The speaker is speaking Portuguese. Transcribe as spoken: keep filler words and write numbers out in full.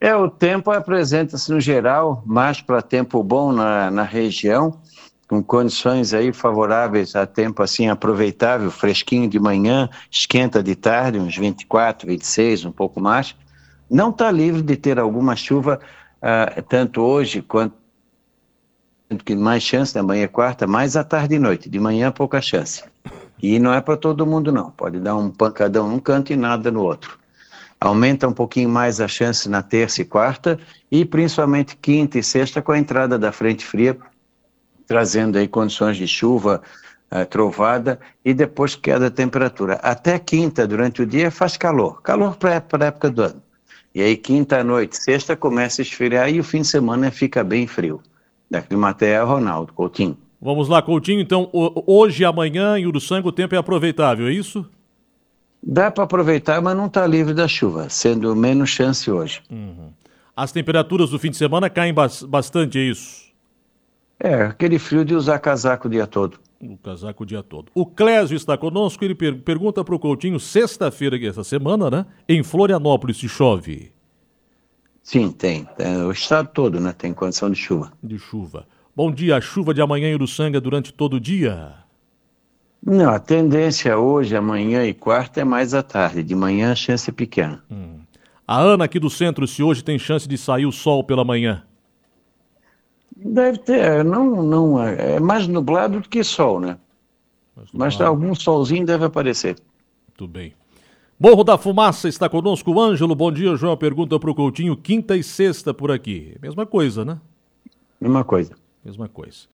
É, o tempo apresenta-se no geral mais para tempo bom na, na região, com condições aí favoráveis a tempo assim aproveitável, fresquinho de manhã, esquenta de tarde, uns vinte e quatro, vinte e seis, um pouco mais. Não está livre de ter alguma chuva, ah, tanto hoje quanto que mais chance, amanhã é quarta, mais à tarde e noite, de manhã pouca chance. E não é para todo mundo não, pode dar um pancadão num canto e nada no outro. Aumenta um pouquinho mais a chance na terça e quarta, e principalmente quinta e sexta com a entrada da frente fria, trazendo aí condições de chuva, uh, trovada, e depois queda da temperatura. Até quinta, durante o dia, faz calor, calor para a época do ano. E aí quinta à noite, sexta começa a esfriar e o fim de semana fica bem frio. Da Climatea, Ronaldo Coutinho. Vamos lá, Coutinho, então hoje e amanhã em Uruçanga o tempo é aproveitável, é isso? Dá para aproveitar, mas não está livre da chuva, sendo menos chance hoje. Uhum. As temperaturas do fim de semana caem bastante, é isso? É, aquele frio de usar casaco o dia todo. O casaco o dia todo. O Clésio está conosco, ele per- pergunta para o Coutinho, sexta-feira, essa semana, né? Em Florianópolis se chove? Sim, tem. É, o estado todo, né? Tem condição de chuva. De chuva. Bom dia, a chuva de amanhã em Uruçanga durante todo o dia? Não, a tendência hoje, amanhã e quarta é mais à tarde. De manhã a chance é pequena. Hum. A Ana aqui do centro, se hoje tem chance de sair o sol pela manhã? Deve ter, não, não, é mais nublado do que sol, né? Mas, Mas algum solzinho deve aparecer. Muito bem. Morro da Fumaça está conosco, o Ângelo. Bom dia, João. Pergunta para o Coutinho, quinta e sexta por aqui. Mesma coisa, né? Mesma coisa. Mesma coisa.